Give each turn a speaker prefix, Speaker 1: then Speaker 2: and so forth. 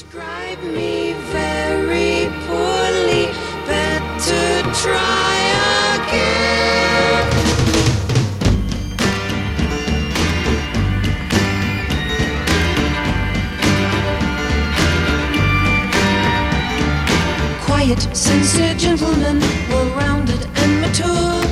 Speaker 1: Describe me very poorly, better try again. Quiet, sincere gentlemen, well-rounded and mature.